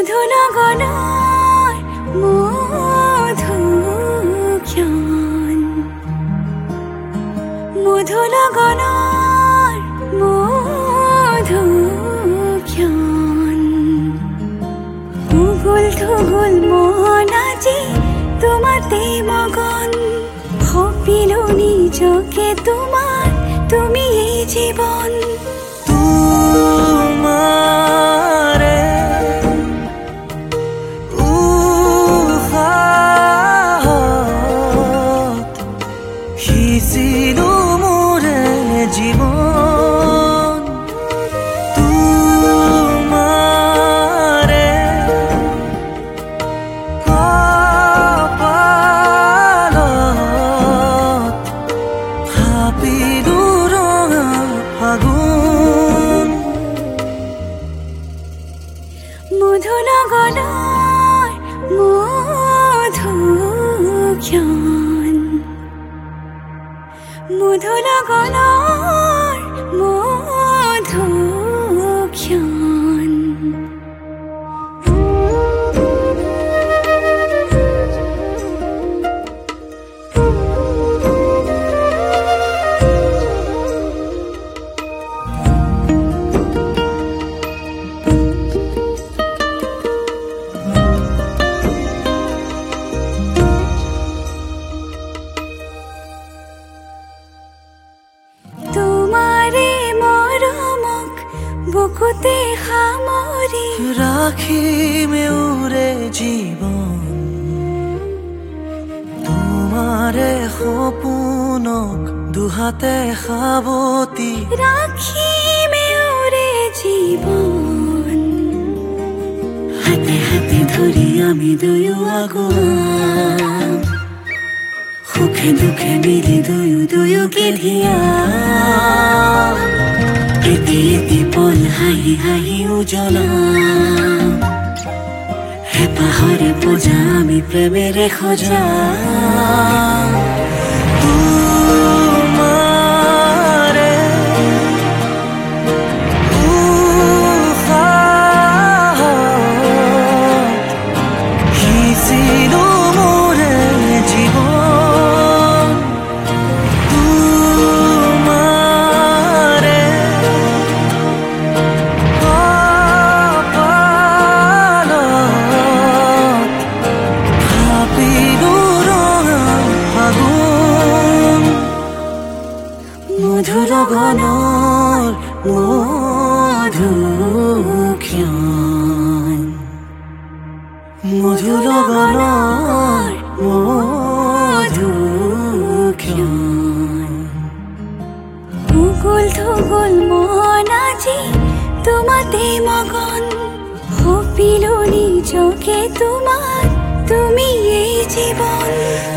মধু লগনৰ মধুক্ষণ মধু লগনৰ মধুক্ষণ উগুল থুগুল মন আজি তোমাতে মগন সপিলো নিজকে তোমাৰ তুমি এই জীৱন তোমাৰে উশাহত সিঁচিলো মোৰে জীৱন তোমাৰে কপালত থাপিলো ৰঙা ফাগুন মধু লগনৰ মধুক্ষণ মধু লগনৰ মধুক্ষণ তোমাৰে মৰমক বুকুতে সামৰি ৰাখিম এওৰে জীৱন তোমাৰে সপোনক দুহাতে সাৱতি ৰাখিম এওৰে জীৱন হাতে হাতে ধৰি আমি দুয়ো আগুৱাম সুখে দুখে মিলি দুয়োকে ধিয়াম এটি এটি পল হাঁহি হাঁহি উজ্বলাম হেঁপাহৰে পূজা আমি প্ৰেমেৰে সজাম তোমাৰে উশাহত সিঁচিলো মোৰে জীৱন তোমাৰে কপালত থাপিলো ৰঙা ফাগুন মধু লগনৰ মধুক্ষণ মধু লগনৰ মধুক্ষণ উগুল থুগুল মন আজি তোমাতে মগন সপিলো নিজকে তোমাৰ তুমি এই জীৱন